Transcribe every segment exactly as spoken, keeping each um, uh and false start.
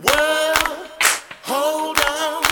Well, hold on.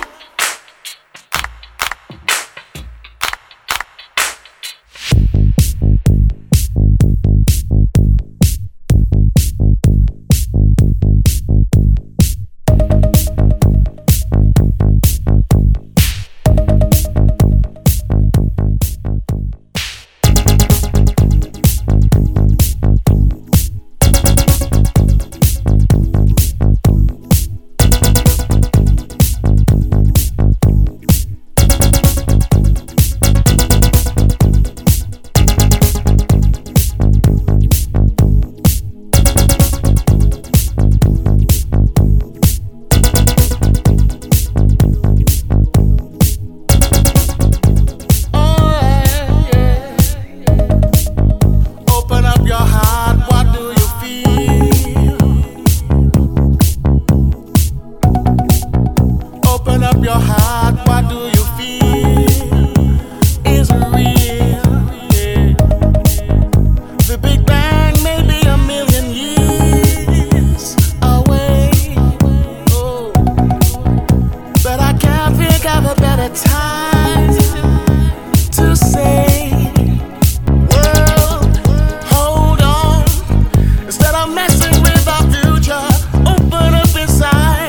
Your heart, what do you feel? Is it real? Yeah. The Big Bang may be a million years away, oh, but I can't think of a better time to say, well, hold on. Instead of messing with our future, open up inside.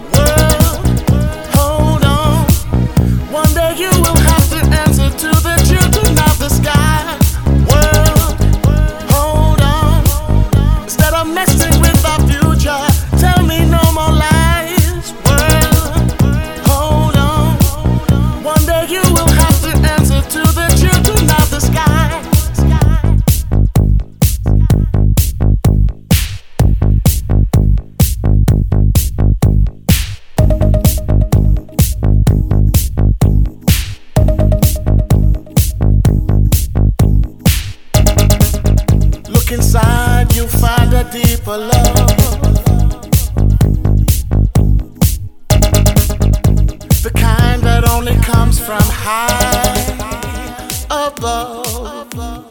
You will have to answer to the children of the sky. World, hold on. Instead of messing with our future, tell me no more lies. World, hold on. One day you will have to answer to the children of the sky. Look inside, you find a deeper love, the kind that only comes from high above.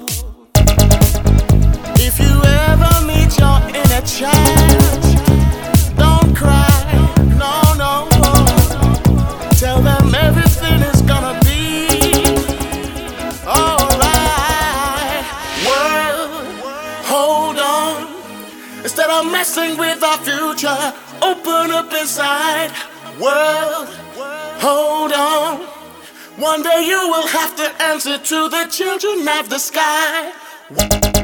If you ever meet your inner child, don't cry, no, no, no. Tell them everything is gonna be alright. World, hold on. Instead of messing with our future, open up inside. World, hold on. One day you will have to answer to the children of the sky.